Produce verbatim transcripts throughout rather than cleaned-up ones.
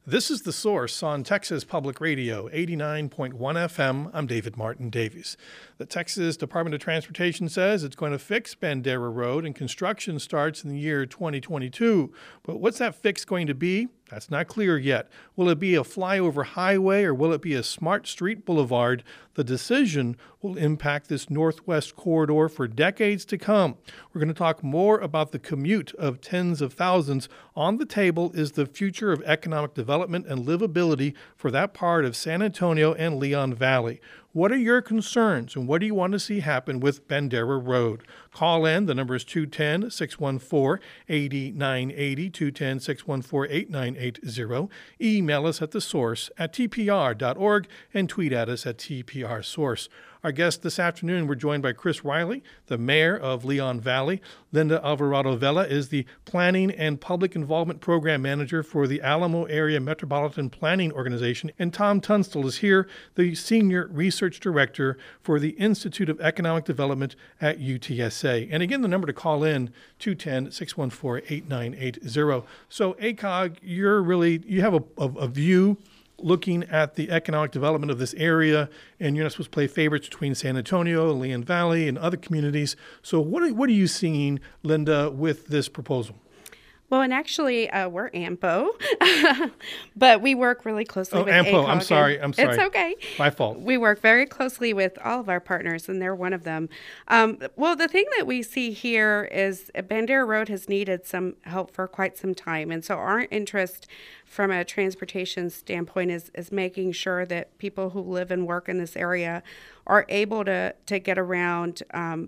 This is The Source on Texas Public Radio, eighty-nine point one F M. I'm David Martin Davies. The Texas Department of Transportation says it's going to fix Bandera Road and construction starts in the year twenty twenty-two. But what's that fix going to be? That's not clear yet. Will it be a flyover highway or will it be a smart street boulevard? The decision will impact this northwest corridor for decades to come. We're going to talk more about the commute of tens of thousands. On the table is the future of economic development and livability for that part of San Antonio and Leon Valley. What are your concerns and what do you want to see happen with Bandera Road? Call in. The number is two one zero, six one four, eight nine eight zero, two one zero, six one four, eight nine eight zero. Email us at the source at t p r dot org and tweet at us at T P R Source. Our guests this afternoon, we're joined by Chris Riley, the mayor of Leon Valley. Linda Alvarado Vela is the Planning and Public Involvement Program Manager for the Alamo Area Metropolitan Planning Organization. And Tom Tunstall is here, the Senior Research Director for the Institute of Economic Development at U T S A. And again, the number to call in, two one zero, six one four, eight nine eight zero. So A C O G, you're really, you have a, a, a view looking at the economic development of this area, and you're not supposed to play favorites between San Antonio, Leon Valley, and other communities. So what are, what are you seeing, Linda, with this proposal? Well, and actually, uh, we're A M P O, but we work really closely oh, with A M P O. A C O G. I'm sorry. I'm sorry. It's okay. My fault. We work very closely with all of our partners, and they're one of them. Um, well, the thing that we see here is Bandera Road has needed some help for quite some time, and so our interest from a transportation standpoint is, is making sure that people who live and work in this area are able to, to get around. Um,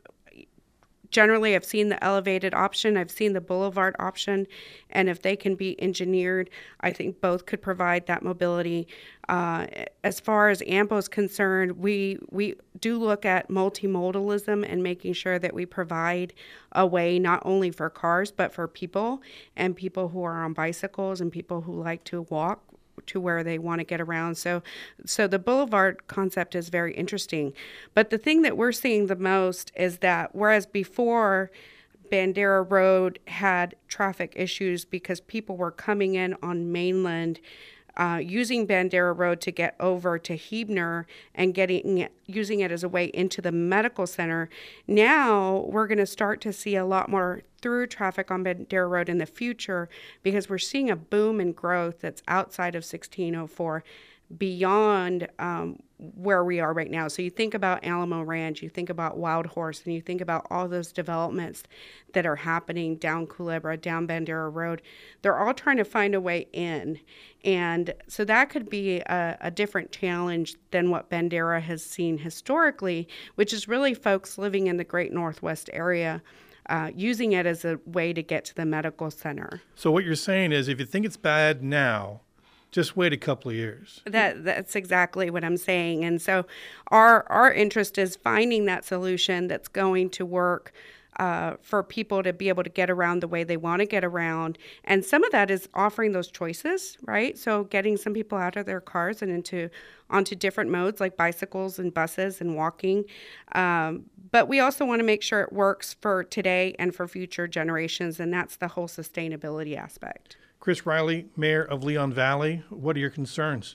Generally, I've seen the elevated option, I've seen the boulevard option, and if they can be engineered, I think both could provide that mobility. Uh, as far as A M P O is concerned, we we do look at multimodalism and making sure that we provide a way not only for cars, but for people, and people who are on bicycles and people who like to walk to where they want to get around. So so the boulevard concept is very interesting. But the thing that we're seeing the most is that whereas before Bandera Road had traffic issues because people were coming in on mainland Uh, using Bandera Road to get over to Huebner and getting it, using it as a way into the medical center. Now we're going to start to see a lot more through traffic on Bandera Road in the future because we're seeing a boom in growth that's outside of sixteen oh four, beyond um, where we are right now. So you think about Alamo Ranch, you think about Wild Horse, and you think about all those developments that are happening down Culebra, down Bandera Road. They're all trying to find a way in. And so that could be a, a different challenge than what Bandera has seen historically, which is really folks living in the Great Northwest area uh, using it as a way to get to the medical center. So what you're saying is if you think it's bad now, just wait a couple of years. That that's exactly what I'm saying. And so our our interest is finding that solution that's going to work uh, for people to be able to get around the way they want to get around. And some of that is offering those choices, right? So getting some people out of their cars and into onto different modes like bicycles and buses and walking. Um, but we also want to make sure it works for today and for future generations. And that's the whole sustainability aspect. Chris Riley, Mayor of Leon Valley, what are your concerns?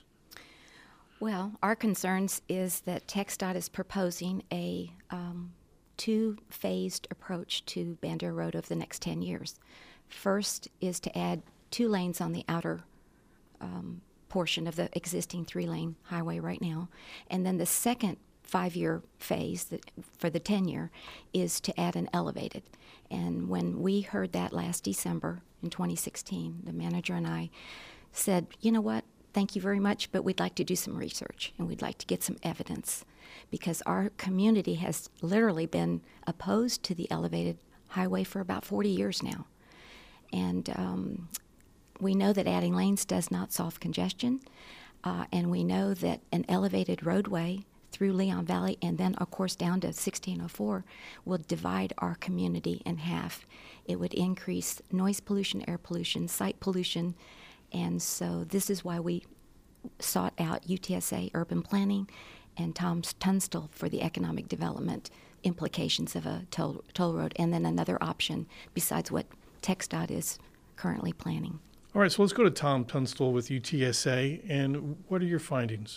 Well, our concerns is that TxDOT is proposing a um, two-phased approach to Bandera Road over the next ten years. First is to add two lanes on the outer um, portion of the existing three-lane highway right now. And then the second five-year phase that, for the ten-year is to add an elevated. And when we heard that last December in twenty sixteen, the manager and I said, you know what, thank you very much, but we'd like to do some research and we'd like to get some evidence because our community has literally been opposed to the elevated highway for about forty years now. And um, we know that adding lanes does not solve congestion, uh, and we know that an elevated roadway through Leon Valley and then, of course, down to sixteen oh four will divide our community in half. It would increase noise pollution, air pollution, site pollution, and so this is why we sought out U T S A Urban Planning and Tom Tunstall for the economic development implications of a toll, toll road, and then another option besides what TxDOT is currently planning. All right, so let's go to Tom Tunstall with U T S A. And what are your findings?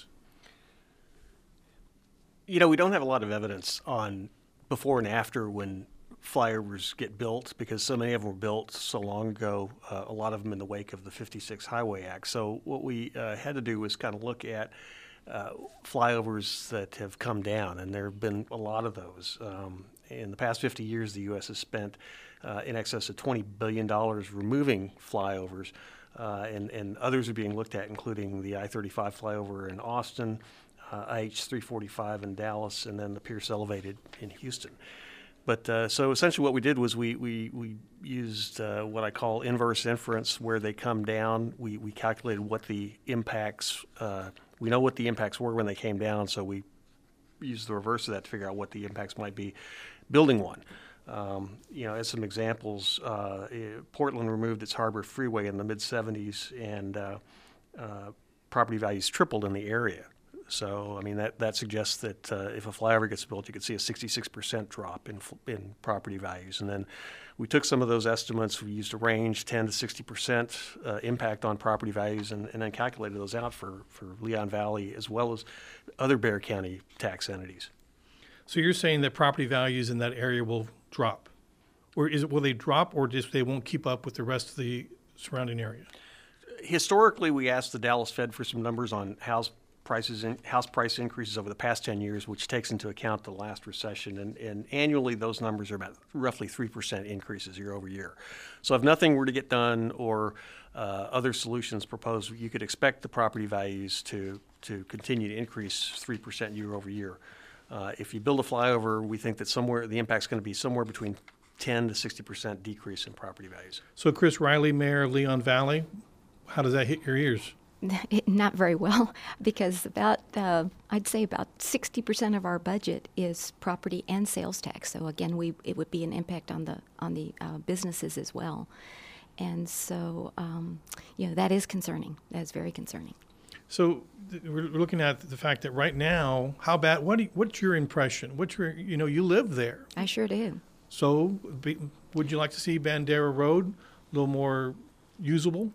You know, we don't have a lot of evidence on before and after when flyovers get built, because so many of them were built so long ago, uh, a lot of them in the wake of the fifty-six Highway Act. So what we uh, had to do was kind of look at uh, flyovers that have come down, and there have been a lot of those. Um, in the past fifty years, the U S has spent uh, in excess of twenty billion dollars removing flyovers, uh, and, and others are being looked at, including the I thirty-five flyover in Austin, uh, I H three forty-five in Dallas, and then the Pierce Elevated in Houston. But uh, so essentially what we did was we, we, we used uh, what I call inverse inference, where they come down. We, we calculated what the impacts, uh, we know what the impacts were when they came down, so we used the reverse of that to figure out what the impacts might be building one. Um, you know, as some examples, uh, Portland removed its Harbor Freeway in the mid seventies, and uh, uh, property values tripled in the area. So, I mean, that, that suggests that uh, if a flyover gets built, you could see a sixty-six percent drop in in property values. And then we took some of those estimates, we used a range, ten to sixty percent uh, impact on property values, and, and then calculated those out for, for Leon Valley as well as other Bexar County tax entities. So you're saying that property values in that area will drop? Or is it, will they drop, or just they won't keep up with the rest of the surrounding area? Historically, we asked the Dallas Fed for some numbers on house prices, in, house price increases over the past ten years, which takes into account the last recession. And, and annually, those numbers are about roughly three percent increases year over year. So if nothing were to get done, or uh, other solutions proposed, you could expect the property values to, to continue to increase three percent year over year. Uh, if you build a flyover, we think that somewhere the impact's going to be somewhere between ten to sixty percent decrease in property values. So Chris Riley, Mayor of Leon Valley, how does that hit your ears? Not very well, because about, uh, I'd say about sixty percent of our budget is property and sales tax. So again, we it would be an impact on the on the uh, businesses as well. And so, um, you know, that is concerning. That is very concerning. So th- we're looking at the fact that right now, how bad, what do you, what's your impression? What's your, you know, you live there. I sure do. So be, would you like to see Bandera Road a little more usable?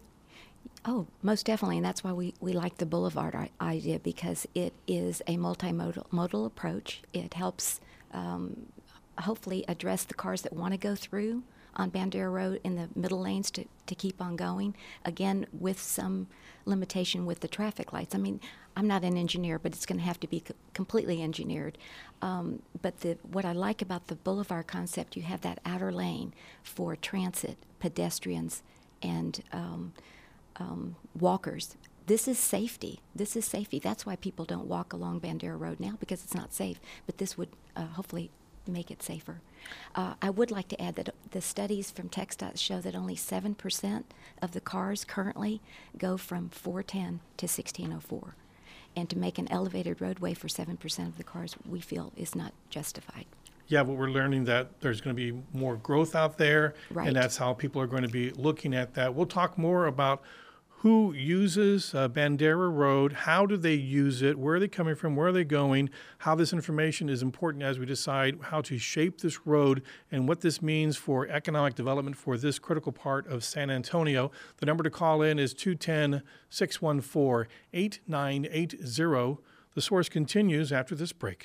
Oh, most definitely, and that's why we, we like the boulevard I- idea, because it is a multimodal modal approach. It helps um, hopefully address the cars that want to go through on Bandera Road in the middle lanes to, to keep on going, again, with some limitation with the traffic lights. I mean, I'm not an engineer, but it's going to have to be co- completely engineered. Um, but the, what I like about the boulevard concept, you have that outer lane for transit, pedestrians, and um, Um, walkers. This is safety. This is safety. That's why people don't walk along Bandera Road now, because it's not safe. But this would uh, hopefully make it safer. Uh, I would like to add that the studies from TxDOT show that only seven percent of the cars currently go from four ten to sixteen oh four. And to make an elevated roadway for seven percent of the cars, we feel is not justified. Yeah, but we're learning that there's going to be more growth out there, Right. and that's how people are going to be looking at that. We'll talk more about who uses uh, Bandera Road, how do they use it, where are they coming from, where are they going, how this information is important as we decide how to shape this road and what this means for economic development for this critical part of San Antonio. The number to call in is two one zero, six one four, eight nine eight zero. The Source continues after this break.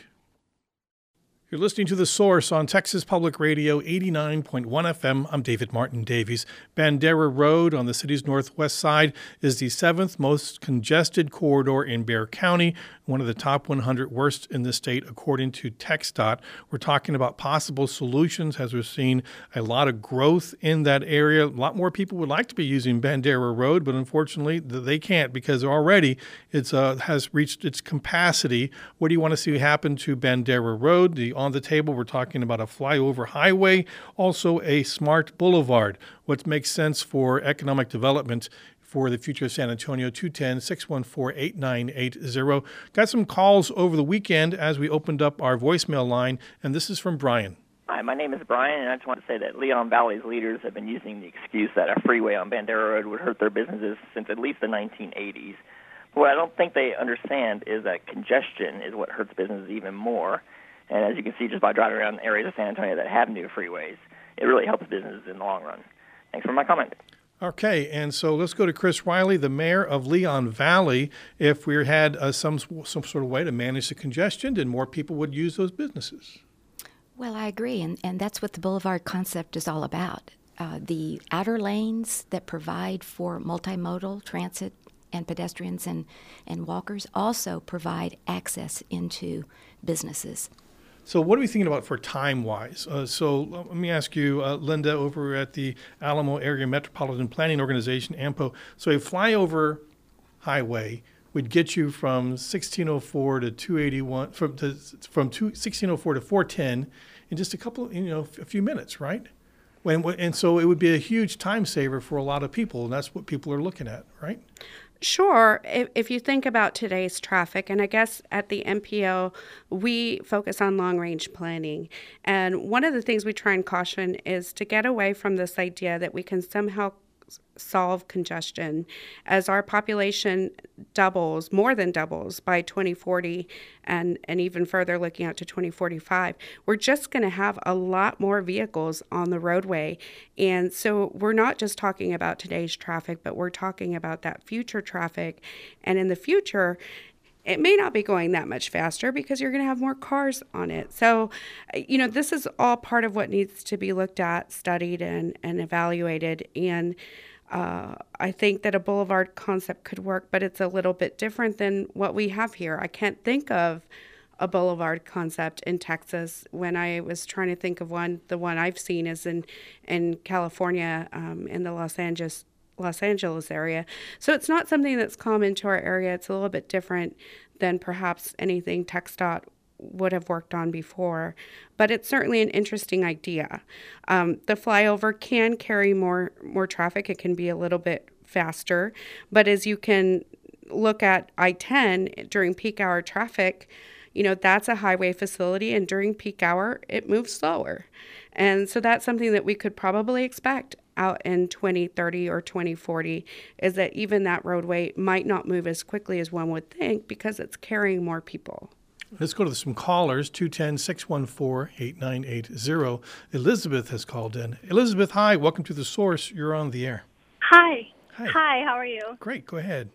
You're listening to The Source on Texas Public Radio, eighty-nine point one F M. I'm David Martin Davies. Bandera Road on the city's northwest side is the seventh most congested corridor in Bexar County, one of the top one hundred worst in the state, according to TxDOT. We're talking about possible solutions as we're seeing a lot of growth in that area. A lot more people would like to be using Bandera Road, but unfortunately they can't, because already it uh, has reached its capacity. What do you want to see happen to Bandera Road? The On the table, we're talking about a flyover highway, also a smart boulevard. What makes sense for economic development for the future of San Antonio? Two one zero, six one four, eight nine eight zero. Got some calls over the weekend as we opened up our voicemail line, and this is from Brian. Hi, my name is Brian, and I just want to say that Leon Valley's leaders have been using the excuse that a freeway on Bandera Road would hurt their businesses since at least the nineteen eighties. But what I don't think they understand is that congestion is what hurts businesses even more. And as you can see just by driving around areas of San Antonio that have new freeways, it really helps businesses in the long run. Thanks for my comment. Okay, and so let's go to Chris Riley, the mayor of Leon Valley. If we had uh, some some sort of way to manage the congestion, then more people would use those businesses. Well, I agree, and, and that's what the Boulevard concept is all about. Uh, the outer lanes that provide for multimodal transit and pedestrians and, and walkers also provide access into businesses. So what are we thinking about for time-wise? Uh, so let me ask you, uh, Linda, over at the Alamo Area Metropolitan Planning Organization, AMPO. So a flyover highway would get you from sixteen oh four to two eighty-one, from to, from two, sixteen oh four to four ten in just a couple, you know, a few minutes, right? When, and so it would be a huge time saver for a lot of people, and that's what people are looking at, right? Sure. If, if you think about today's traffic, and I guess at the M P O, we focus on long-range planning. And one of the things we try and caution is to get away from this idea that we can somehow solve congestion. As our population doubles, more than doubles by twenty forty, and, and even further looking out to twenty forty-five, we're just going to have a lot more vehicles on the roadway. And so we're not just talking about today's traffic, but we're talking about that future traffic. And in the future, it may not be going that much faster because you're going to have more cars on it. So, you know, this is all part of what needs to be looked at, studied, and, and evaluated. And uh, I think that a boulevard concept could work, but it's a little bit different than what we have here. I can't think of a boulevard concept in Texas. When I was trying to think of one, the one I've seen is in, in California, um, in the Los Angeles Los Angeles area. So it's not something that's common to our area. It's a little bit different than perhaps anything TxDOT would have worked on before, but it's certainly an interesting idea. Um, the flyover can carry more more traffic. It can be a little bit faster, but as you can look at I ten during peak hour traffic, you know, that's a highway facility, and during peak hour, it moves slower. And so that's something that we could probably expect out in twenty thirty or twenty forty, is that even that roadway might not move as quickly as one would think because it's carrying more people. Let's go to some callers, two one zero, six one four, eight nine eight zero. Elizabeth has called in. Elizabeth, hi. Welcome to The Source. You're on the air. Hi. Hi. Hi, how are you? Great. Go ahead.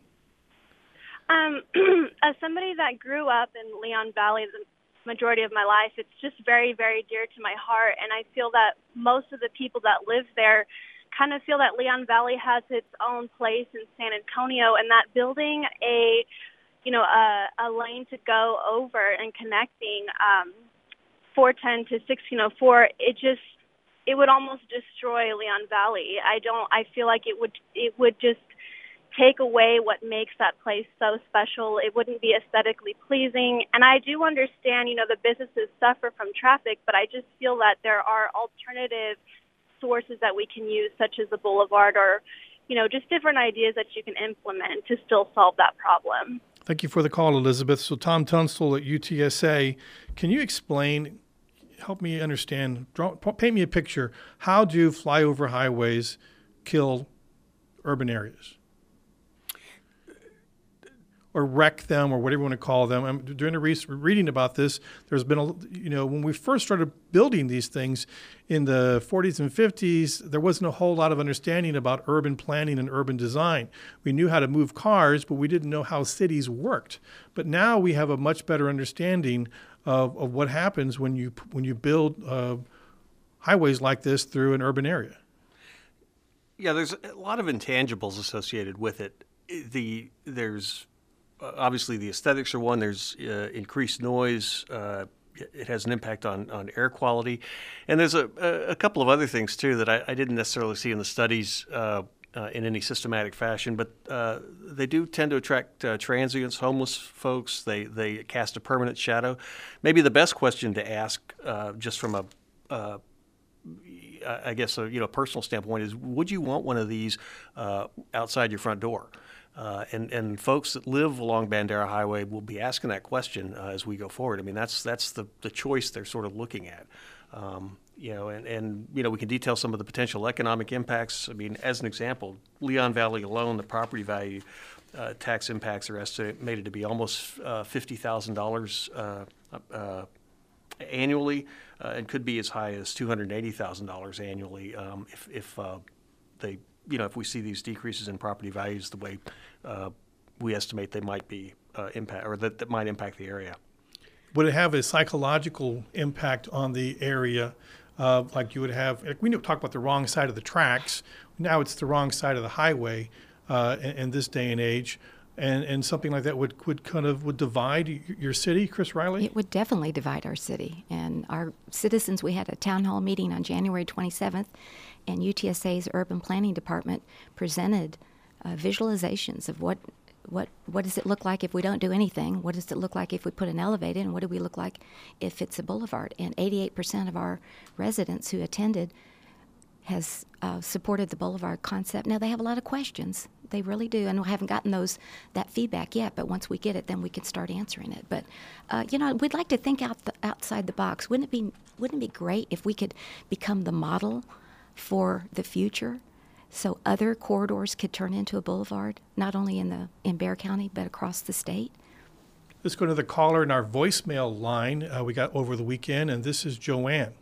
Um, as somebody that grew up in Leon Valley the majority of my life, it's just very, very dear to my heart. And I feel that most of the people that live there kind of feel that Leon Valley has its own place in San Antonio, and that building a, you know, a, a lane to go over and connecting um, four ten to sixteen oh four, it just, it would almost destroy Leon Valley. I don't, I feel like it would, it would just take away what makes that place so special. It wouldn't be aesthetically pleasing. And I do understand, you know, the businesses suffer from traffic, but I just feel that there are alternative sources that we can use, such as the boulevard, or, you know, just different ideas that you can implement to still solve that problem. Thank you for the call, Elizabeth. So Tom Tunstall at U T S A, can you explain, help me understand, draw, paint me a picture, how do flyover highways kill urban areas? Or wreck them, or whatever you want to call them. I'm doing a re- reading about this. There's been, a, you know, when we first started building these things in the forties and fifties, there wasn't a whole lot of understanding about urban planning and urban design. We knew how to move cars, but we didn't know how cities worked. But now we have a much better understanding of, of what happens when you when you build uh, highways like this through an urban area. Yeah, there's a lot of intangibles associated with it. The there's Obviously, the aesthetics are one. There's uh, increased noise. Uh, it has an impact on, on air quality. And there's a, a couple of other things, too, that I, I didn't necessarily see in the studies uh, uh, in any systematic fashion. But uh, they do tend to attract uh, transients, homeless folks. They, they cast a permanent shadow. Maybe the best question to ask, uh, just from a uh, I guess, a you know, personal standpoint, is would you want one of these uh, outside your front door? Uh, and, and folks that live along Bandera Highway will be asking that question uh, as we go forward. I mean, that's that's the, the choice they're sort of looking at. Um, you know, and, and, you know, we can detail some of the potential economic impacts. I mean, as an example, Leon Valley alone, the property value uh, tax impacts are estimated to be almost uh, fifty thousand dollars uh, uh, annually, uh, and could be as high as two hundred eighty thousand dollars annually um, if, if uh, they you know, if we see these decreases in property values the way uh, we estimate they might be uh, impact, or that, that might impact the area. Would it have a psychological impact on the area? Uh, like you would have, like we talk about the wrong side of the tracks. Now it's the wrong side of the highway uh, in, in this day and age. And, and something like that would, would kind of would divide your city, Chris Riley? It would definitely divide our city. And our citizens, we had a town hall meeting on January twenty-seventh, and U T S A's Urban Planning Department presented uh, visualizations of what, what, what does it look like if we don't do anything? What does it look like if we put an elevated? And what do we look like if it's a boulevard? And eighty-eight percent of our residents who attended has uh, supported the boulevard concept. Now, they have a lot of questions. They really do, and we haven't gotten those that feedback yet, but once we get it, then we can start answering it. But, uh, you know, we'd like to think out the, outside the box. Wouldn't it be wouldn't it be great if we could become the model for the future so other corridors could turn into a boulevard, not only in, the, in Bexar County, but across the state? Let's go to the caller in our voicemail line uh, we got over the weekend, and this is Joanne.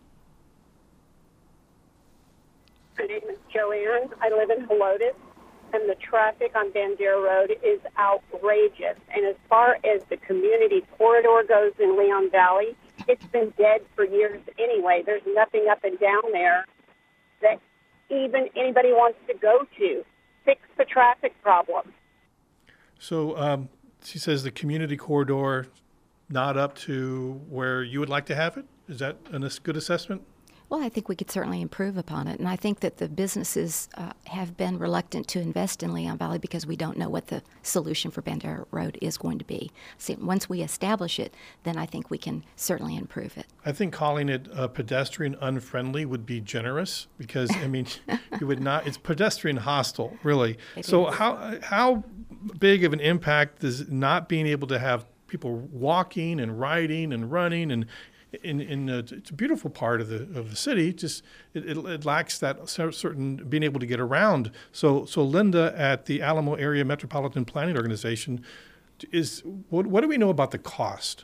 My name is Joanne. I live in Helotes, and the traffic on Bandera Road is outrageous. And as far as the community corridor goes in Leon Valley, it's been dead for years anyway. There's nothing up and down there that even anybody wants to go to. Fix the traffic problem. So um, she says the community corridor not up to where you would like to have it? Is that a good assessment? Well, I think we could certainly improve upon it. And I think that the businesses uh, have been reluctant to invest in Leon Valley because we don't know what the solution for Bandera Road is going to be. So once we establish it, then I think we can certainly improve it. I think calling it uh, pedestrian unfriendly would be generous because, I mean, you would not, it's pedestrian hostile, really. It so is. how how big of an impact does not being able to have people walking and riding and running and In, in a, it's a beautiful part of the of the city. Just it, it, it lacks that certain being able to get around. So so Linda at the Alamo Area Metropolitan Planning Organization is what what do we know about the cost?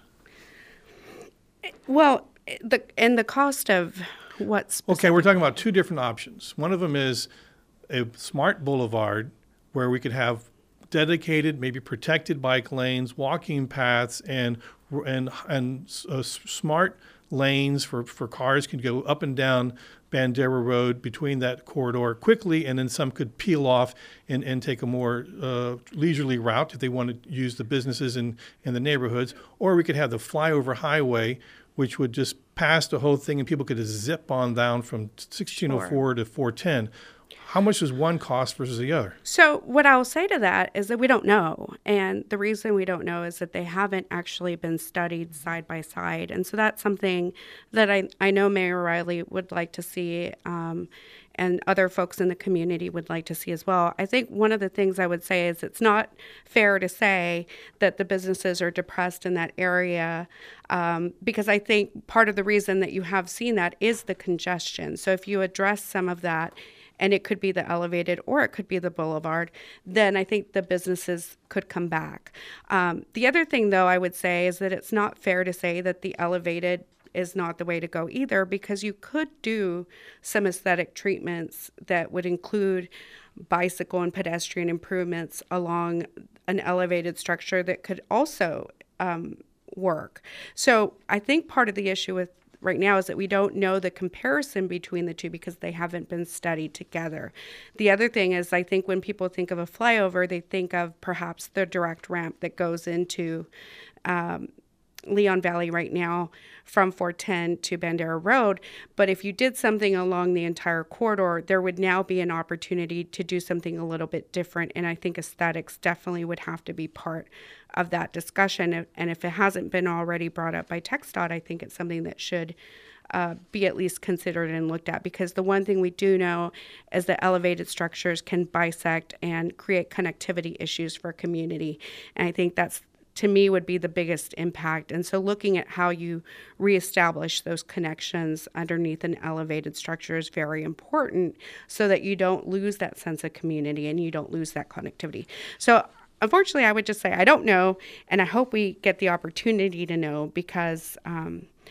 Well, the and the cost of what's okay. We're talking about two different options. One of them is a smart boulevard where we could have dedicated, maybe protected bike lanes, walking paths, and and and uh, smart lanes for, for cars can go up and down Bandera Road between that corridor quickly, and then some could peel off and, and take a more uh, leisurely route if they want to use the businesses in, in the neighborhoods. Or we could have the flyover highway, which would just pass the whole thing and people could just zip on down from sixteen oh four to four ten. How much does one cost versus the other? So what I'll say to that is that we don't know. And the reason we don't know is that they haven't actually been studied side by side. And so that's something that I, I know Mayor Riley would like to see um, and other folks in the community would like to see as well. I think one of the things I would say is it's not fair to say that the businesses are depressed in that area um, because I think part of the reason that you have seen that is the congestion. So if you address some of that, and it could be the elevated or it could be the boulevard, then I think the businesses could come back. Um, the other thing, though, I would say is that it's not fair to say that the elevated is not the way to go either, because you could do some aesthetic treatments that would include bicycle and pedestrian improvements along an elevated structure that could also um, work. So I think part of the issue with right now is that we don't know the comparison between the two because they haven't been studied together. The other thing is I think when people think of a flyover, they think of perhaps the direct ramp that goes into um, Leon Valley right now from four ten to Bandera Road. But if you did something along the entire corridor, there would now be an opportunity to do something a little bit different. And I think aesthetics definitely would have to be part of that discussion. And if it hasn't been already brought up by TxDOT, I think it's something that should uh, be at least considered and looked at, because the one thing we do know is that elevated structures can bisect and create connectivity issues for a community. And I think that's, to me, would be the biggest impact. And so looking at how you reestablish those connections underneath an elevated structure is very important so that you don't lose that sense of community and you don't lose that connectivity. So unfortunately, I would just say I don't know, and I hope we get the opportunity to know, because um,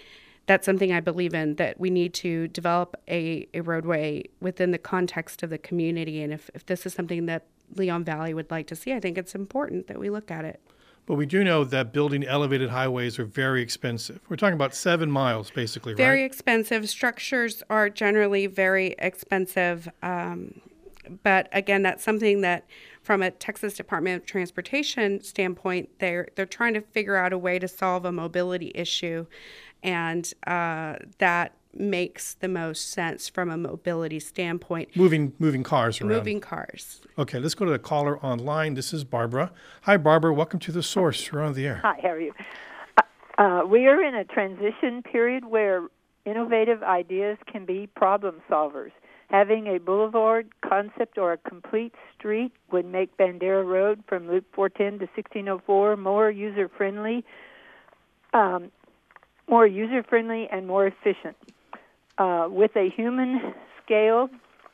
that's something I believe in, that we need to develop a, a roadway within the context of the community. And if, if this is something that Leon Valley would like to see, I think it's important that we look at it. But we do know that building elevated highways are very expensive. We're talking about seven miles, basically, right? Very expensive. Structures are generally very expensive. Um, but again, that's something that, from a Texas Department of Transportation standpoint, they're they're trying to figure out a way to solve a mobility issue, and uh, that makes the most sense from a mobility standpoint. Moving moving cars around. Moving cars. Okay, let's go to the caller online. This is Barbara. Hi, Barbara. Welcome to The Source. You're on the air. Hi, how are you? Uh, uh, we are in a transition period where innovative ideas can be problem solvers. Having a boulevard concept or a complete street would make Bandera Road from Loop four ten to sixteen oh four more user-friendly, um, more user-friendly and more efficient. Uh, with a human scale,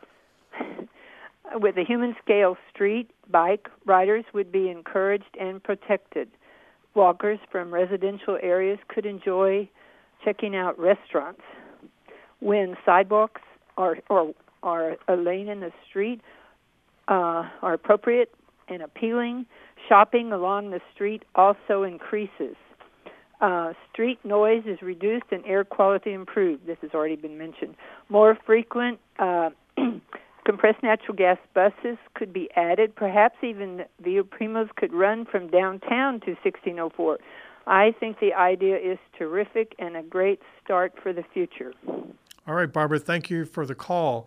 with a human scale street, bike riders would be encouraged and protected. Walkers from residential areas could enjoy checking out restaurants. When sidewalks are or are a lane in the street uh, are appropriate and appealing, shopping along the street also increases. Uh, street noise is reduced and air quality improved. This has already been mentioned. More frequent uh, compressed natural gas buses could be added. Perhaps even Via Primos could run from downtown to sixteen oh four. I think the idea is terrific and a great start for the future. All right, Barbara, thank you for the call.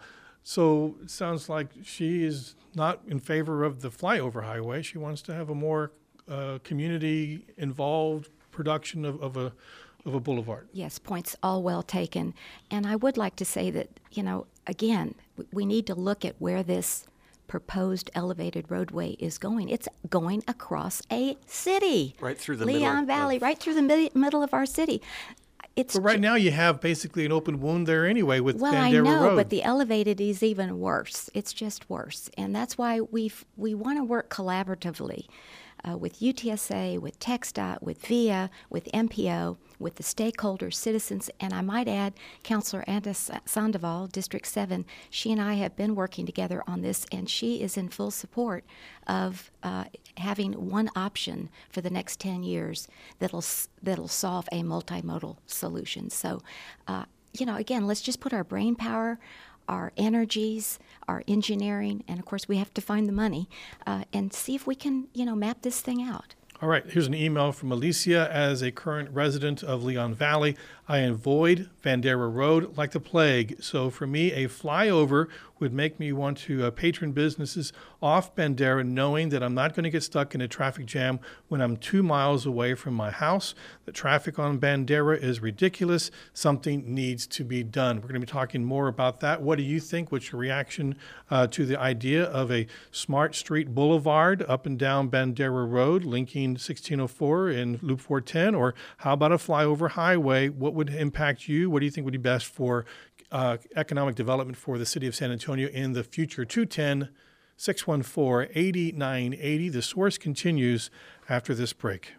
So it sounds like she is not in favor of the flyover highway. She wants to have a more uh, community-involved production of, of a of a boulevard. Yes, points all well taken. And I would like to say that, you know, again, we need to look at where this proposed elevated roadway is going. It's going across a city. Right through the Leon middle Valley, of... right through the mi- middle of our city. It's but right ju- now you have basically an open wound there anyway with well, Bandera I know, Road. but the elevated is even worse. It's just worse. And that's why we we want to work collaboratively uh, with U T S A, with TxDOT, with Via, with M P O, with the stakeholders, citizens, and I might add Councilor Andis Sandoval, District seven. She and I have been working together on this, and she is in full support of uh, having one option for the next ten years that'll that'll solve a multimodal solution. So, uh, you know, again, let's just put our brain power, our energies, our engineering, and of course we have to find the money, uh, and see if we can, you know, map this thing out. All right, here's an email from Alicia. As a current resident of Leon Valley, I avoid Bandera Road like the plague. So for me, a flyover would make me want to uh, patron businesses off Bandera, knowing that I'm not going to get stuck in a traffic jam when I'm two miles away from my house. The traffic on Bandera is ridiculous. Something needs to be done. We're going to be talking more about that. What do you think? What's your reaction uh, to the idea of a smart street boulevard up and down Bandera Road, linking sixteen oh four and Loop four ten? Or how about a flyover highway? What would impact you? What do you think would be best for uh, economic development for the city of San Antonio in the future? two one zero, six one four, eight nine eight zero. The Source continues after this break.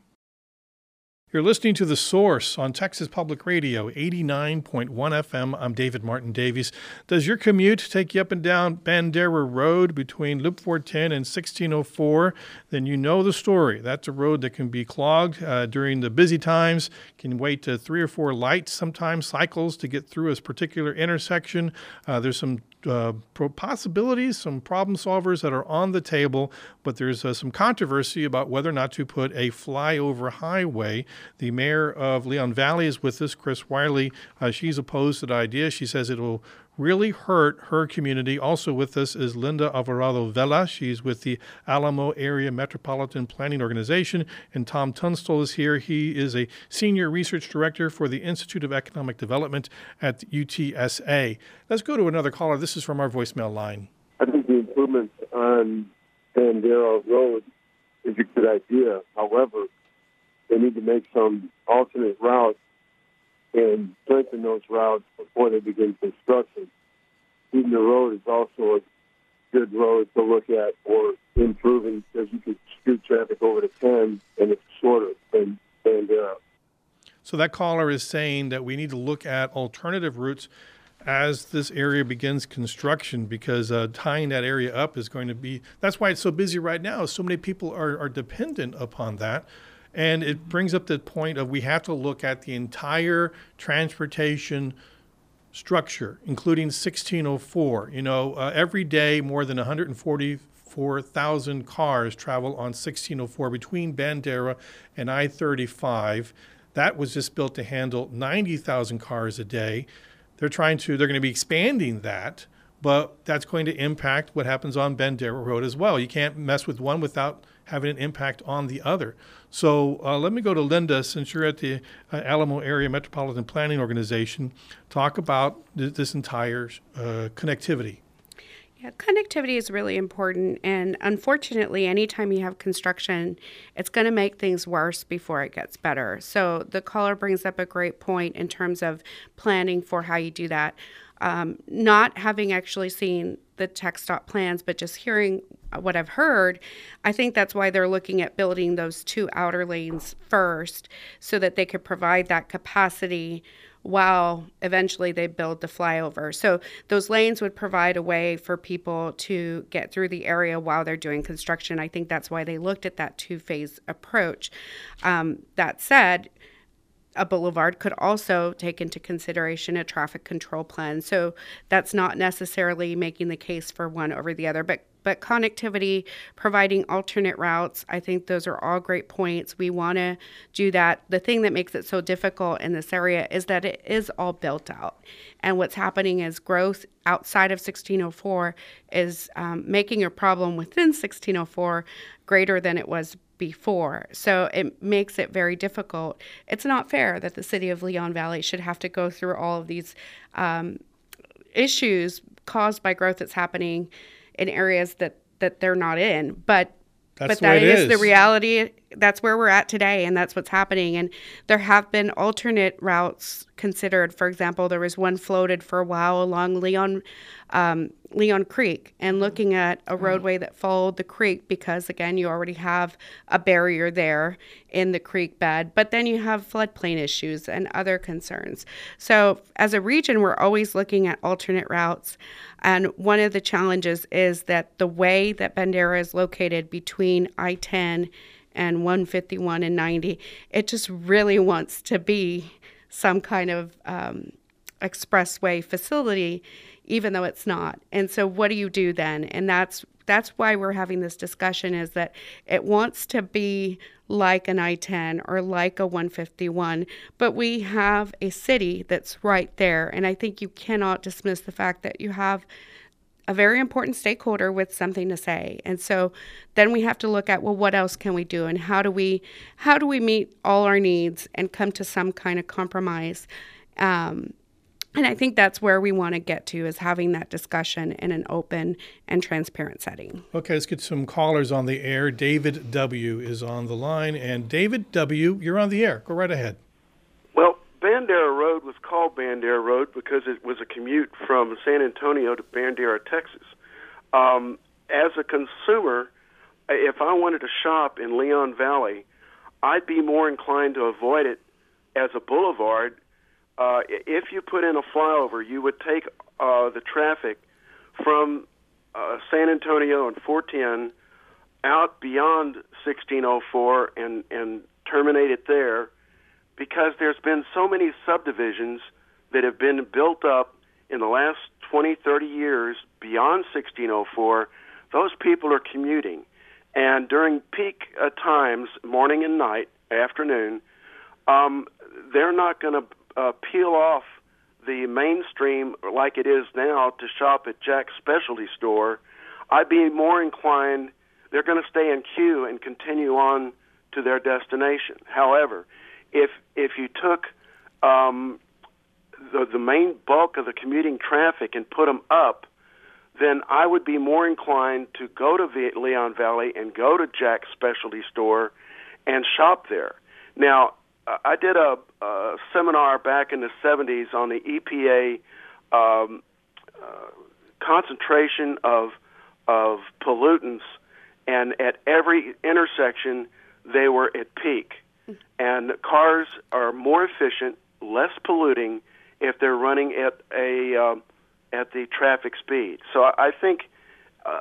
You're listening to The Source on Texas Public Radio, eighty-nine point one F M. I'm David Martin Davies. Does your commute take you up and down Bandera Road between Loop four ten and sixteen oh four? Then you know the story. That's a road that can be clogged uh, during the busy times, can wait to three or four lights, sometimes cycles, to get through a particular intersection. Uh, there's some Uh, possibilities, some problem solvers that are on the table, but there's uh, some controversy about whether or not to put a flyover highway. The mayor of Leon Valley is with us, Chris Wiley. Uh, she's opposed to the idea. She says it will really hurt her community. Also with us is Linda Alvarado Vela. She's with the Alamo Area Metropolitan Planning Organization. And Tom Tunstall is here. He is a senior research director for the Institute of Economic Development at U T S A. Let's go to another caller. This is from our voicemail line. I think the improvements on Bandera Road is a good idea. However, they need to make some alternate routes and strengthen those routes before they begin construction. Even the road is also a good road to look at for improving, because you could scoot traffic over to ten, and it's shorter than Bandera. So So that caller is saying that we need to look at alternative routes as this area begins construction, because uh, tying that area up is going to be, that's why it's so busy right now. So many people are, are dependent upon that. And it brings up the point of we have to look at the entire transportation structure, including sixteen oh four. You know, uh, every day more than one hundred forty-four thousand cars travel on sixteen oh four between Bandera and I thirty-five. That was just built to handle ninety thousand cars a day. They're trying to, they're going to be expanding that, but that's going to impact what happens on Bandera Road as well. You can't mess with one without having an impact on the other. So uh, let me go to Linda, since you're at the uh, Alamo Area Metropolitan Planning Organization, talk about th- this entire uh, connectivity. Yeah, connectivity is really important, and unfortunately, anytime you have construction, it's going to make things worse before it gets better. So the caller brings up a great point in terms of planning for how you do that. Um, not having actually seen the TxDOT plans, but just hearing what I've heard, I think that's why they're looking at building those two outer lanes first, so that they could provide that capacity while eventually they build the flyover. So those lanes would provide a way for people to get through the area while they're doing construction. I think that's why they looked at that two-phase approach. Um, that said, a boulevard could also take into consideration a traffic control plan. So that's not necessarily making the case for one over the other, but but connectivity, providing alternate routes, I think those are all great points. We want to do that. The thing that makes it so difficult in this area is that it is all built out. And what's happening is growth outside of sixteen oh four is um, making a problem within sixteen oh four greater than it was before. So it makes it very difficult. It's not fair that the city of Leon Valley should have to go through all of these um, issues caused by growth that's happening in areas that, that they're not in. But That's but the way that it is is. the reality. That's where we're at today, and that's what's happening. And there have been alternate routes considered. For example, there was one floated for a while along Leon um, Leon Creek, and looking at a roadway that followed the creek, because again, you already have a barrier there in the creek bed, but then you have floodplain issues and other concerns. So as a region, we're always looking at alternate routes. And one of the challenges is that the way that Bandera is located between I ten and one fifty-one and ninety, it just really wants to be some kind of um, expressway facility, even though it's not. And so what do you do then? And that's that's why we're having this discussion, is that it wants to be like an I ten or like a one fifty-one, but we have a city that's right there. And I think you cannot dismiss the fact that you have a very important stakeholder with something to say. And so then we have to look at, well, what else can we do? And how do we how do we meet all our needs and come to some kind of compromise? Um, and I think that's where we want to get to, is having that discussion in an open and transparent setting. Okay, let's get some callers on the air. David W. is on the line. And David W., you're on the air. Go right ahead. Well, Bandera Road was called Bandera Road because it was a commute from San Antonio to Bandera, Texas. Um, as a consumer, if I wanted to shop in Leon Valley, I'd be more inclined to avoid it as a boulevard. Uh, if you put in a flyover, you would take uh, the traffic from uh, San Antonio and four ten out beyond sixteen oh four and, and terminate it there, because there's been so many subdivisions that have been built up in the last twenty, thirty years beyond sixteen oh four. Those people are commuting. And during peak uh, times, morning and night, afternoon, um, they're not going to uh, peel off the mainstream like it is now to shop at Jack's Specialty Store. I'd be more inclined, they're going to stay in queue and continue on to their destination. However, if if you took um, the, the main bulk of the commuting traffic and put them up, then I would be more inclined to go to v- Leon Valley and go to Jack's Specialty Store and shop there. Now, I did a, a seminar back in the seventies on the E P A um, uh, concentration of of pollutants, and at every intersection they were at peak. and cars are more efficient, less polluting if they're running at a uh, at the traffic speed. So I think uh,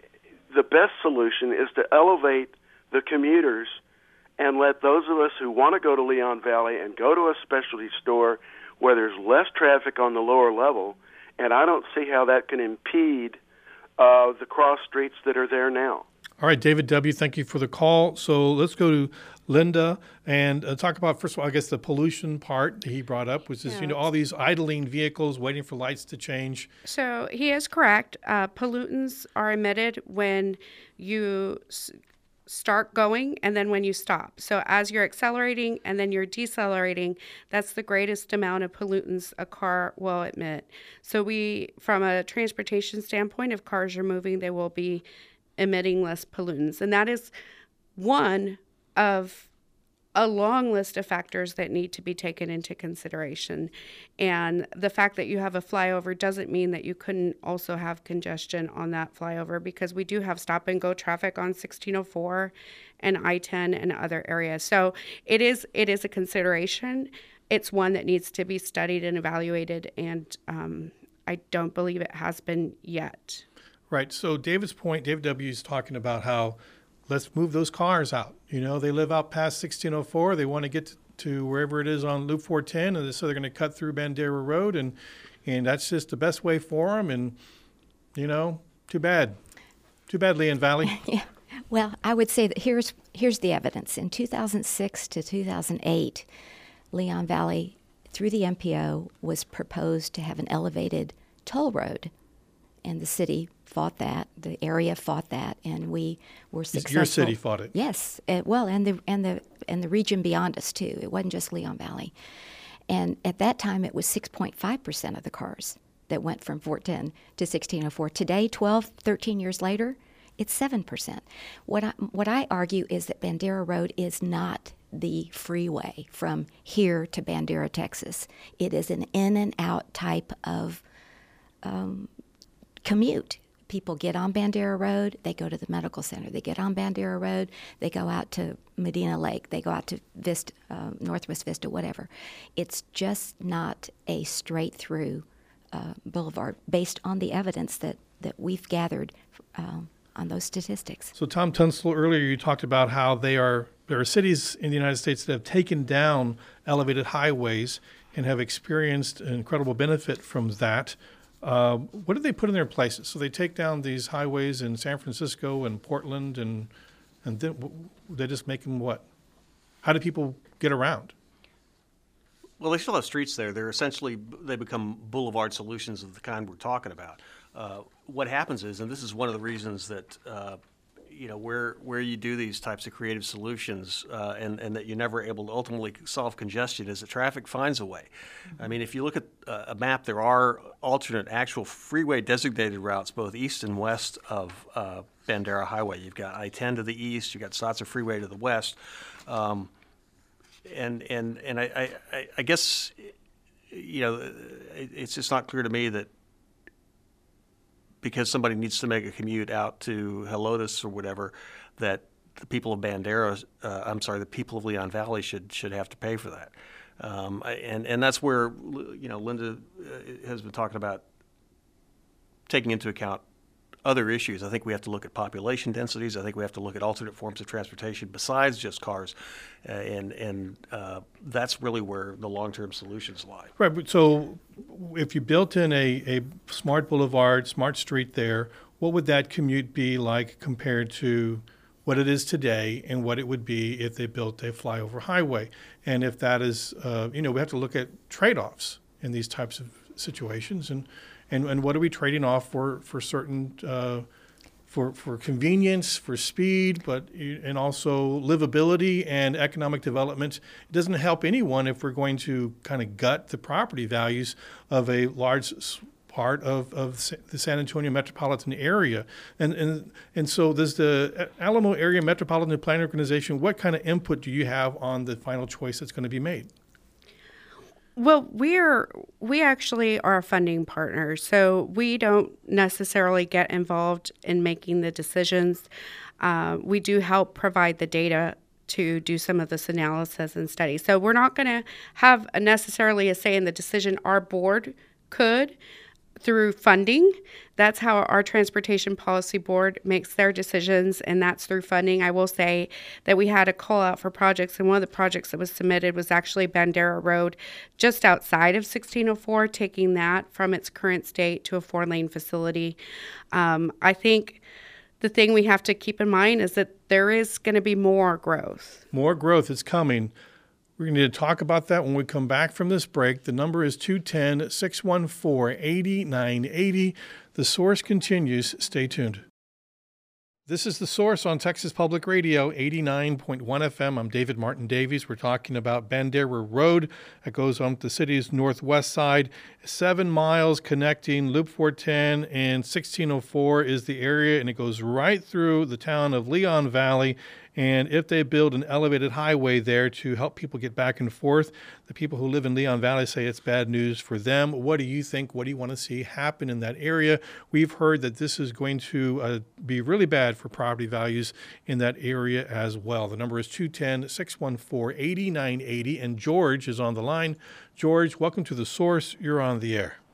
the best solution is to elevate the commuters and let those of us who want to go to Leon Valley and go to a specialty store where there's less traffic on the lower level, and I don't see how that can impede uh, the cross streets that are there now. All right, David W., thank you for the call. So let's go to Linda and uh, talk about, first of all, I guess the pollution part that he brought up, which is, Yeah. you know, all these idling vehicles waiting for lights to change. So he is correct. Uh, pollutants are emitted when you s- start going and then when you stop. So as you're accelerating and then you're decelerating, that's the greatest amount of pollutants a car will emit. So we, from a transportation standpoint, if cars are moving, they will be emitting less pollutants. And that is one of a long list of factors that need to be taken into consideration. And the fact that you have a flyover doesn't mean that you couldn't also have congestion on that flyover, because we do have stop and go traffic on sixteen oh four and I ten and other areas. So it is it is a consideration. It's one that needs to be studied and evaluated, and um, I don't believe it has been yet. Right. So David's point, David W. is talking about how let's move those cars out. You know, they live out past sixteen oh four. They want to get to, to wherever it is on Loop four ten, and so they're going to cut through Bandera Road, and and that's just the best way for them. And, you know, too bad. Too bad, Leon Valley. Yeah. Well, I would say that here's here's the evidence. In two thousand six to two thousand eight, Leon Valley, through the M P O, was proposed to have an elevated toll road, and the city fought that. The area fought that, and we were successful. Your city fought it. Yes. Uh, well, and the and the and the region beyond us too. It wasn't just Leon Valley. And at that time, it was six point five percent of the cars that went from four ten to sixteen oh four. Today, twelve, thirteen years later, it's seven percent. What I, what I argue is that Bandera Road is not the freeway from here to Bandera, Texas. It is an in and out type of um, commute. People get on Bandera Road, they go to the medical center. They get on Bandera Road, they go out to Medina Lake, they go out to Vista, uh, Northwest Vista, whatever. It's just not a straight through uh, boulevard based on the evidence that, that we've gathered um, on those statistics. So Tom Tunstall, earlier you talked about how they are there are cities in the United States that have taken down elevated highways and have experienced an incredible benefit from that. Uh, what do they put in their places? So they take down these highways in San Francisco and Portland, and and then w- they just make them what? How do people get around? Well, they still have streets there. They're essentially, they become boulevard solutions of the kind we're talking about. Uh, what happens is, and this is one of the reasons that, uh, you know, where where you do these types of creative solutions uh, and, and that you're never able to ultimately solve congestion is that traffic finds a way. I mean, if you look at uh, a map, there are alternate actual freeway designated routes both east and west of uh, Bandera Highway. You've got I ten to the east, you've got Satzer Freeway to the west. Um, and and, and I, I, I guess, you know, it, it's just not clear to me that because somebody needs to make a commute out to Helotes or whatever, that the people of Bandera, uh, I'm sorry, the people of Leon Valley should should have to pay for that. Um, and, and that's where, you know, Linda uh, has been talking about taking into account other issues. I think we have to look at population densities. I think we have to look at alternate forms of transportation besides just cars. Uh, and and uh, that's really where the long-term solutions lie. Right. But so if you built in a, a smart boulevard, smart street there, what would that commute be like compared to what it is today and what it would be if they built a flyover highway? And if that is, uh, you know, we have to look at trade-offs in these types of situations. And And, and what are we trading off for, for certain, uh, for, for convenience, for speed, but and also livability and economic development? It doesn't help anyone if we're going to kind of gut the property values of a large part of, of the San Antonio metropolitan area. And, and, and so does the Alamo Area Metropolitan Planning Organization, what kind of input do you have on the final choice that's going to be made? Well, we're we actually are a funding partner, so we don't necessarily get involved in making the decisions. Uh, we do help provide the data to do some of this analysis and study. So we're not going to have a necessarily a say in the decision. Our board could through funding. That's how our Transportation Policy Board makes their decisions, and that's through funding. I will say that we had a call out for projects, and one of the projects that was submitted was actually Bandera Road just outside of sixteen oh four, taking that from its current state to a four-lane facility. Um, I think the thing we have to keep in mind is that there is going to be more growth. More growth is coming. We're going to need to talk about that when we come back from this break. The number is two one zero, six one four, eight nine eight zero. The Source continues. Stay tuned. This is The Source on Texas Public Radio, eighty-nine point one F M. I'm David Martin Davies. We're talking about Bandera Road that goes on the city's northwest side. Seven miles connecting Loop four ten and sixteen oh four is the area, and it goes right through the town of Leon Valley. And if they build an elevated highway there to help people get back and forth, the people who live in Leon Valley say it's bad news for them. What do you think? What do you want to see happen in that area? We've heard that this is going to uh, be really bad for property values in that area as well. The number is two one zero, six one four, eight nine eight zero. And George is on the line. George, welcome to The Source. You're on the air.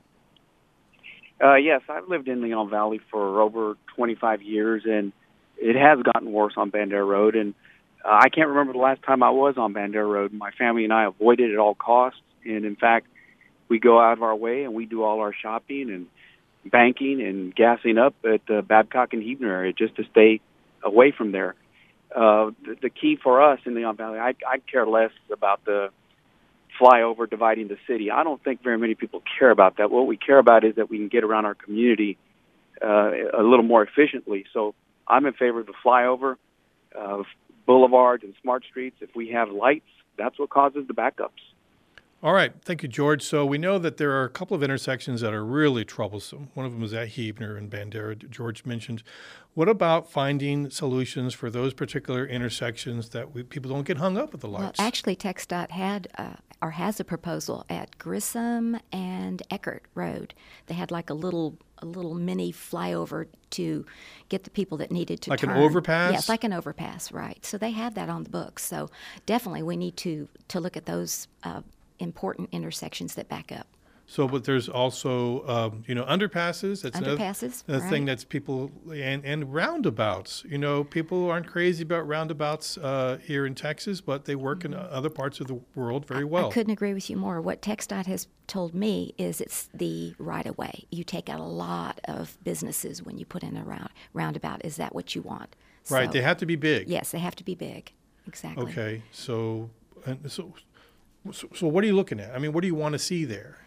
Uh, yes, I've lived in Leon Valley for over twenty-five years, and it has gotten worse on Bandera Road, and uh, I can't remember the last time I was on Bandera Road. My family and I avoid it at all costs, and in fact, we go out of our way and we do all our shopping and banking and gassing up at the Babcock and Huebner area just to stay away from there. Uh, the, the key for us in Leon Valley, I, I care less about the flyover dividing the city. I don't think very many people care about that. What we care about is that we can get around our community uh, a little more efficiently. So I'm in favor of the flyover, uh, boulevards and smart streets. If we have lights, that's what causes the backups. All right. Thank you, George. So we know that there are a couple of intersections that are really troublesome. One of them is at Huebner and Bandera, George mentioned. What about finding solutions for those particular intersections that we, people don't get hung up with the lights? Well, actually, TxDOT had uh, or has a proposal at Grissom and Eckert Road. They had like a little a little mini flyover to get the people that needed to like turn. Like an overpass? Yes, like an overpass, right. So they have that on the books. So definitely we need to, to look at those uh, important intersections that back up. So, but there's also, um, you know, underpasses. That's underpasses, another, another right. thing that's people, and, and roundabouts. You know, people aren't crazy about roundabouts uh, here in Texas, but they work mm-hmm. in other parts of the world very well. I, I couldn't agree with you more. What TxDOT has told me is it's the right-of-way. You take out a lot of businesses when you put in a round, roundabout. Is that what you want? Right. So, they have to be big. Yes, they have to be big. Exactly. Okay. So, and so, so, so what are you looking at? I mean, what do you want to see there?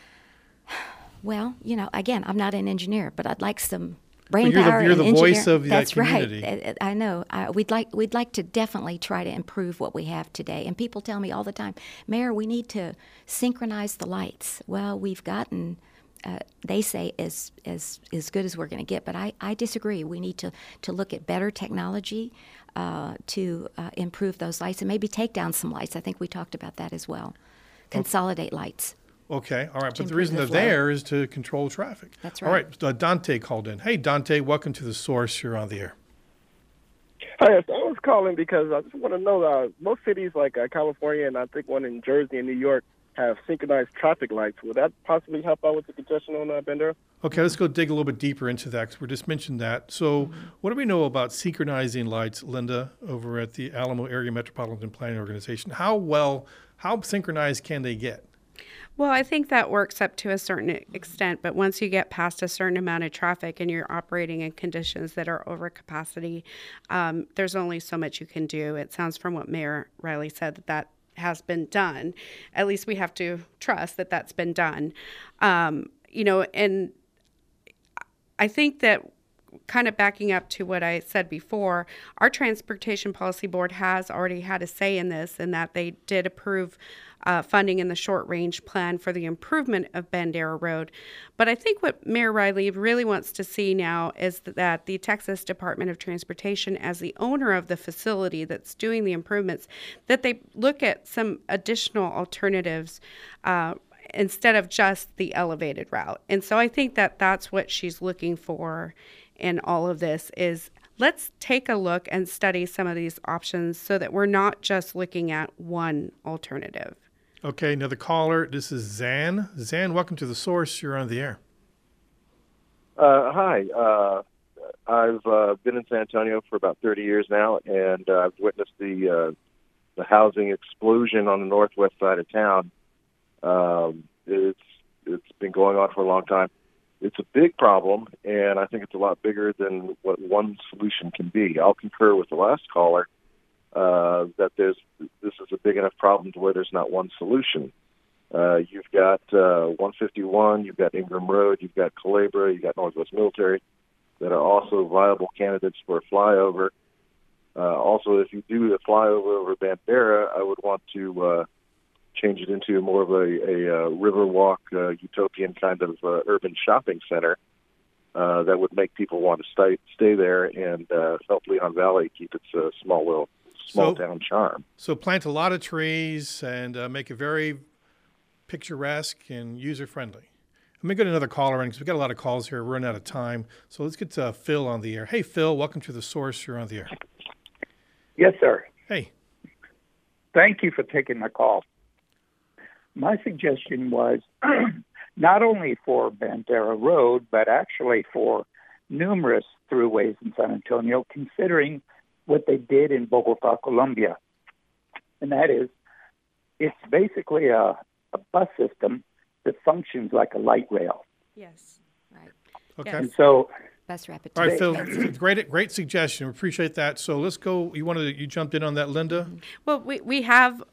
Well, you know, again, I'm not an engineer, but I'd like some brain well, you're power. The, you're and the voice of That's that community. That's right. I, I know. I, we'd like we'd like to definitely try to improve what we have today. And people tell me all the time, Mayor, we need to synchronize the lights. Well, we've gotten, uh, they say, as as as good as we're going to get. But I, I disagree. We need to, to look at better technology uh, to uh, improve those lights and maybe take down some lights. I think we talked about that as well. Consolidate lights. Okay, all right. But the reason the they're flow. there is to control traffic. That's right. All right, uh, Dante called in. Hey, Dante, welcome to The Source. You're on the air. Hi, I was calling because I just want to know, uh, most cities like uh, California and I think one in Jersey and New York have synchronized traffic lights. Would that possibly help out with the congestion on uh, Bandera? Okay, let's go dig a little bit deeper into that because we just mentioned that. So mm-hmm. what do we know about synchronizing lights, Linda, over at the Alamo Area Metropolitan Planning Organization? How well, how synchronized can they get? Well, I think that works up to a certain extent, but once you get past a certain amount of traffic and you're operating in conditions that are over capacity, um, there's only so much you can do. It sounds from what Mayor Riley said that that has been done. At least we have to trust that that's been done. Um, you know, and I think that kind of backing up to what I said before, our Transportation Policy Board has already had a say in this, in that they did approve uh, funding in the short-range plan for the improvement of Bandera Road. But I think what Mayor Riley really wants to see now is that the Texas Department of Transportation, as the owner of the facility that's doing the improvements, that they look at some additional alternatives uh, instead of just the elevated route. And so I think that that's what she's looking for in all of this, is let's take a look and study some of these options so that we're not just looking at one alternative. Okay, another caller. This is Zan. Zan, welcome to The Source. You're on the air. Uh, hi. Uh, I've uh, been in San Antonio for about thirty years now, and uh, I've witnessed the uh, the housing explosion on the northwest side of town. Um, it's it's been going on for a long time. It's a big problem, and I think it's a lot bigger than what one solution can be. I'll concur with the last caller uh, that there's this is a big enough problem to where there's not one solution. Uh, you've got uh, one fifty-one, you've got Ingram Road, you've got Culebra, you've got Northwest Military that are also viable candidates for a flyover. Uh, also, if you do the flyover over Bandera, I would want to uh, change it into more of a, a, a Riverwalk, uh, utopian kind of uh, urban shopping center uh, that would make people want to stay stay there and uh, help Lehigh Valley keep its uh, small little small So- town charm. So plant a lot of trees and uh, make it very picturesque and user-friendly. Let me get another caller in because we've got a lot of calls here. We're running out of time. So let's get to Phil on the air. Hey, Phil, welcome to The Source. You're on the air. Yes, sir. Hey. Thank you for taking the call. My suggestion was not only for Bandera Road, but actually for numerous throughways in San Antonio, considering what they did in Bogota, Colombia. And that is, it's basically a, a bus system that functions like a light rail. Yes. Right. Okay. And so Bus rapid All right, Phil, transit. great great suggestion. Appreciate that. So let's go. You wanted to, you jumped in on that, Linda? Well, we, we have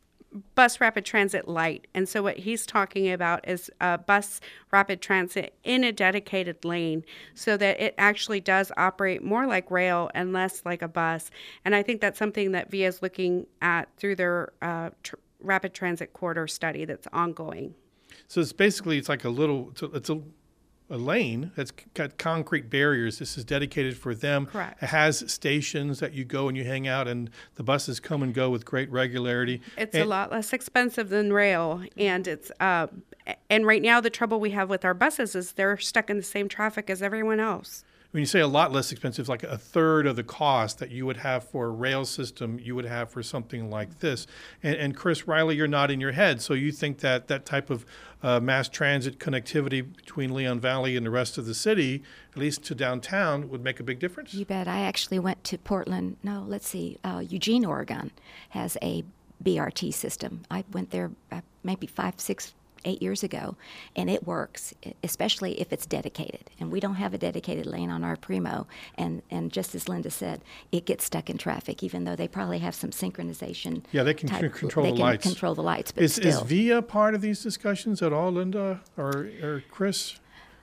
bus rapid transit light. And so what he's talking about is uh, bus rapid transit in a dedicated lane so that it actually does operate more like rail and less like a bus. And I think that's something that V I A is looking at through their uh, tr- rapid transit corridor study that's ongoing. So it's basically, it's like a little, it's a, it's a, a lane that's got concrete barriers. This is dedicated for them. Correct. It has stations that you go and you hang out, and the buses come and go with great regularity. It's and, a lot less expensive than rail, and it's uh, and right now the trouble we have with our buses is they're stuck in the same traffic as everyone else. When you say a lot less expensive, like a third of the cost that you would have for a rail system, you would have for something like this. And, and Chris Riley, you're nodding your head. So you think that that type of uh, mass transit connectivity between Lehigh Valley and the rest of the city, at least to downtown, would make a big difference? You bet. I actually went to Portland. No, let's see. Uh, Eugene, Oregon has a B R T system. I went there uh, maybe five, six eight years ago, and it works, especially if it's dedicated. And we don't have a dedicated lane on our Primo. And, and just as Linda said, it gets stuck in traffic, even though they probably have some synchronization. Yeah, they can type, control they the can lights. control the lights, but Is, still. is V I A part of these discussions at all, Linda or, or Chris?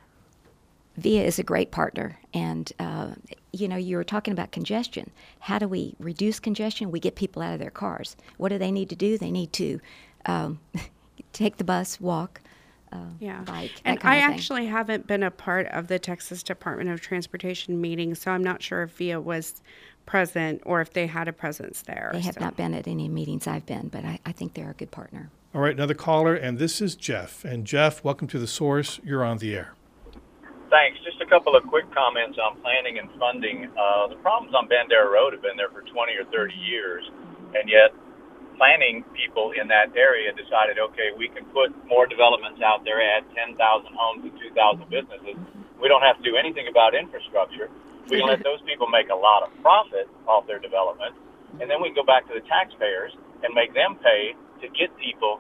V I A is a great partner, and uh, you know, you were talking about congestion. How do we reduce congestion? We get people out of their cars. What do they need to do? They need to um, take the bus, walk, uh, Yeah. bike, that And kind I of thing. actually haven't been a part of the Texas Department of Transportation meeting, so I'm not sure if V I A was present or if they had a presence there. They have so. not been at any meetings I've been, but I, I think they're a good partner. All right, another caller, and this is Jeff. And Jeff, welcome to The Source. You're on the air. Thanks. Just a couple of quick comments on planning and funding. Uh, the problems on Bandera Road have been there for twenty or thirty years, and yet planning people in that area decided, okay, we can put more developments out there, add ten thousand homes and two thousand businesses. We don't have to do anything about infrastructure. We can let those people make a lot of profit off their development, and then we can go back to the taxpayers and make them pay to get people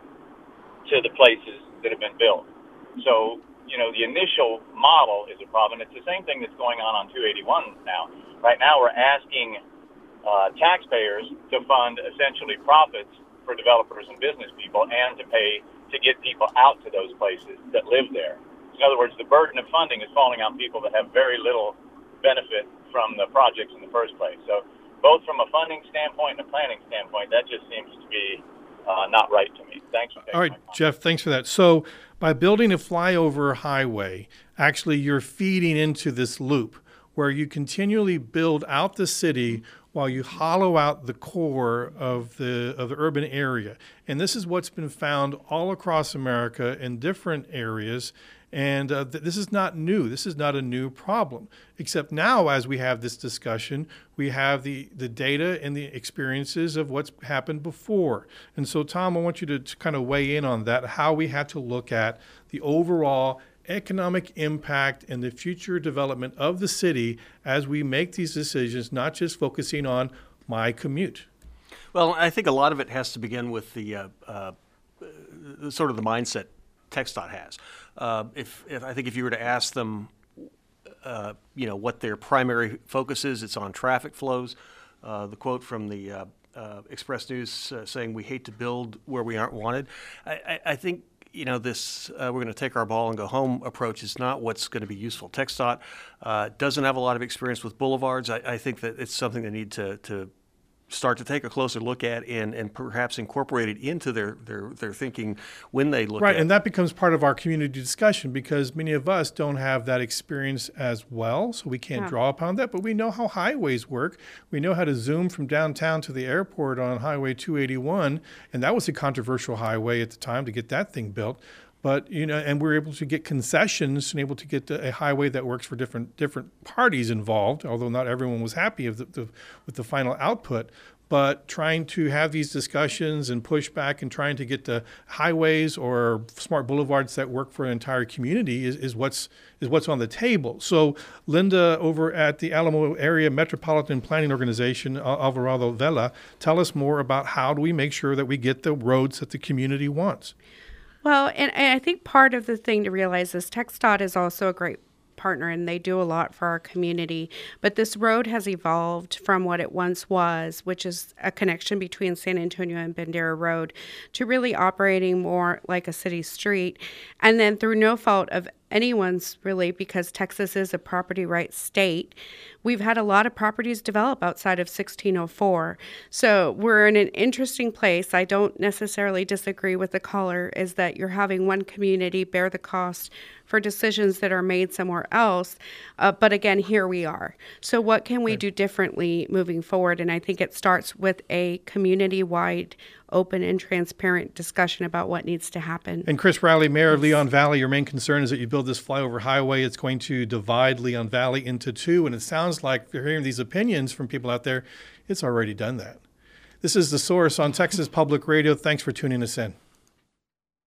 to the places that have been built. So, you know, the initial model is a problem. It's the same thing that's going on on two eighty-one now. Right now we're asking uh, taxpayers to fund essentially profits for developers and business people and to pay to get people out to those places that live there. In other words, the burden of funding is falling on people that have very little benefit from the projects in the first place. So both from a funding standpoint and a planning standpoint, that just seems to be uh, not right to me. Thanks for taking All right, my comment. Jeff, thanks for that. So by building a flyover highway, actually you're feeding into this loop where you continually build out the city while you hollow out the core of the of the urban area. And this is what's been found all across America in different areas. And uh, th- this is not new. This is not a new problem. Except now, as we have this discussion, we have the, the data and the experiences of what's happened before. And so, Tom, I want you to, to kind of weigh in on that, how we have to look at the overall economic impact and the future development of the city as we make these decisions, not just focusing on my commute. Well, I think a lot of it has to begin with the uh, uh, sort of the mindset TxDOT has. Uh, if, if I think if you were to ask them, uh, you know, what their primary focus is, it's on traffic flows. Uh, the quote from the uh, uh, Express News uh, saying, "We hate to build where we aren't wanted." I, I, I think, you know, this uh, we're going to take our ball and go home approach is not what's going to be useful. TxDOT uh, doesn't have a lot of experience with boulevards. I, I think that it's something they need to, to start to take a closer look at and, and perhaps incorporate it into their, their, their thinking when they look right, at it. And that becomes part of our community discussion because many of us don't have that experience as well, so we can't Yeah. draw upon that, but we know how highways work. We know how to zoom from downtown to the airport on Highway two eighty-one, and that was a controversial highway at the time to get that thing built. But, you know, and we're able to get concessions and able to get a highway that works for different different parties involved, although not everyone was happy with the, the, with the final output. But trying to have these discussions and push back and trying to get the highways or smart boulevards that work for an entire community is, is what's is what's on the table. So Linda over at the Alamo Area Metropolitan Planning Organization, Al- Alvarado Vela, tell us more about how do we make sure that we get the roads that the community wants. Well, and, and I think part of the thing to realize is TxDOT is also a great partner and they do a lot for our community. But this road has evolved from what it once was, which is a connection between San Antonio and Bandera Road, to really operating more like a city street. And then through no fault of anyone's really, because Texas is a property rights state, we've had a lot of properties develop outside of sixteen oh four. So we're in an interesting place. I don't necessarily disagree with the caller, is that you're having one community bear the cost for decisions that are made somewhere else. Uh, but again, here we are. So what can we do differently moving forward? And I think it starts with a community-wide, open and transparent discussion about what needs to happen. And Chris Riley, Mayor of Leon Valley, your main concern is that you build this flyover highway. It's going to divide Leon Valley into two. And it sounds like, if you're hearing these opinions from people out there, it's already done that. This is The Source on Texas Public Radio. Thanks for tuning us in.